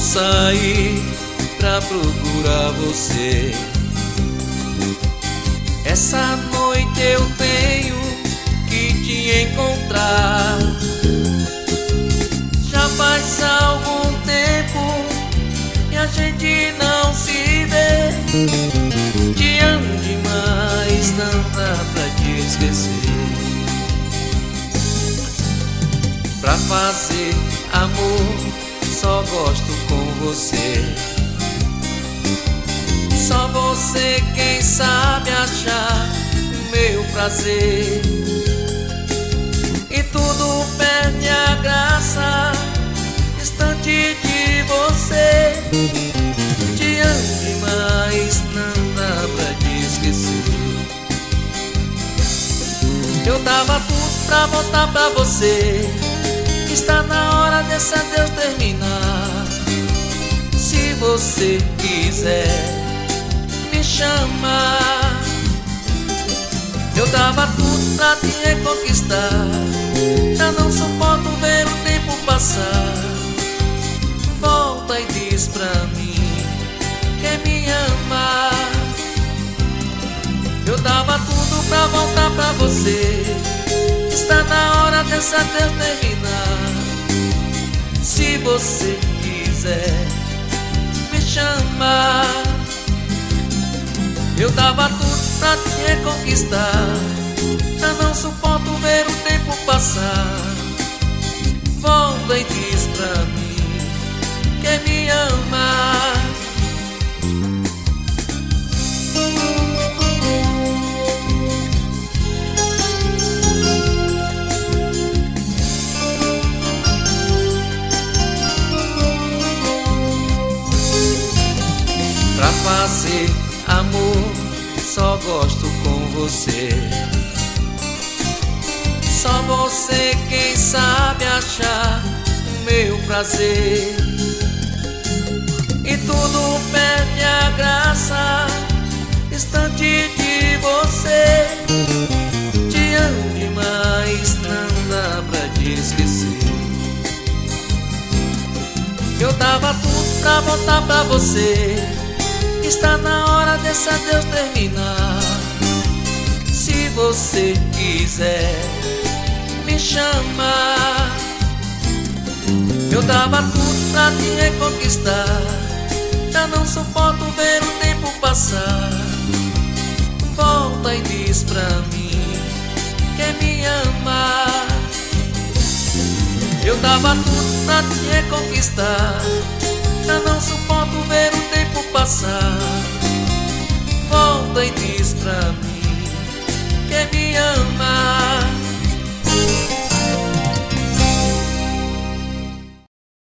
sair pra procurar você. Essa noite eu tenho que te encontrar. Já faz algum tempo que a gente não se vê. Te amo demais, não dá pra te esquecer. Pra fazer amor, só gosto com você. Só você quem sabe achar o meu prazer. E tudo perde a graça distante de você. Te amo demais, não dá pra te esquecer. Eu dava tudo pra voltar pra você. Está na hora desse adeus terminar. Se você quiser me chamar, eu dava tudo pra te reconquistar. Já não suporto ver o tempo passar. Volta e diz pra mim que me ama. Eu dava tudo pra voltar pra você. Está na hora desse adeus terminar. Se você quiser me chamar, eu dava tudo pra te reconquistar. Já não suporto ver o tempo passar. Volta e diz pra mim que me ama. Pra fazer amor, só gosto com você. Só você quem sabe achar o meu prazer. E tudo perde a graça distante de você. Te amo demais, não dá pra te esquecer. Eu dava tudo pra voltar pra você. Está na hora desse adeus terminar. Se você quiser me chamar, eu dava tudo pra te reconquistar. Já não suporto ver o tempo passar. Volta e diz pra mim que me ama. Eu dava tudo pra te reconquistar. Já não suporto ver o tempo passar. Volta e diz pra mim